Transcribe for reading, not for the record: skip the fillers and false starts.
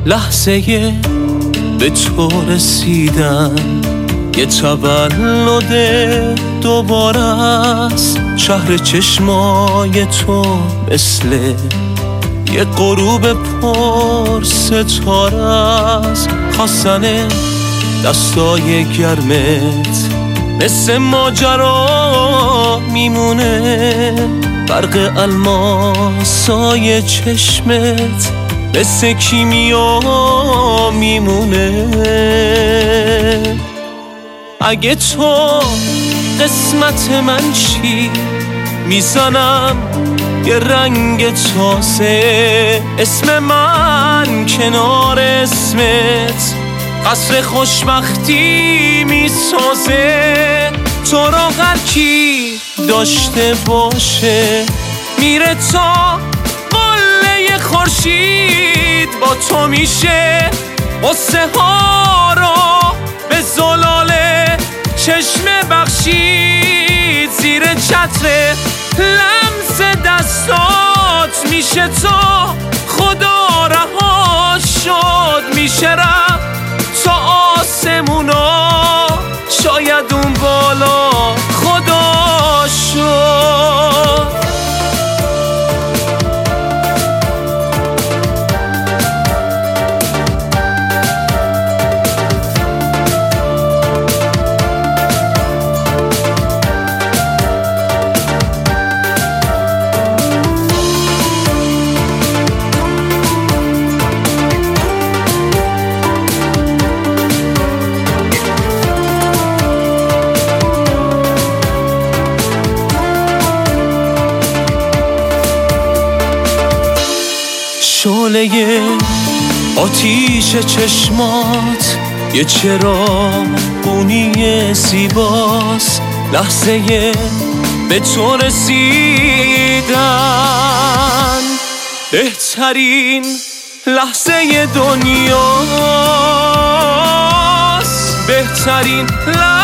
لحظه به تو رسیدن یه تولد دوباره است. شهر چشمای تو مثل یه غروب پر ستاره است. خواستن دستای گرمت مثل ماجرا میمونه. برق الماسای چشمت مثل کیمیا میمونه. اگه تو قسمت من چی میزنم یه رنگ تازه، اسم من کنار اسمت قصر خوشبختی میسازه. تو رو هر کی داشته باشه میره تا قله خورشید. با تو میشه قصه ها رو به زلال چشم بخشید. زیر چتر لمس دستات میشه تا خدا رها شد. میشه رفت تا آسمونا، شاید اون بالا خدا شد. شعله آتیش چشمات یه چراغونی زیباست. لحظه به تو رسیدن بهترین لحظه دنیاست. بهترین لحظه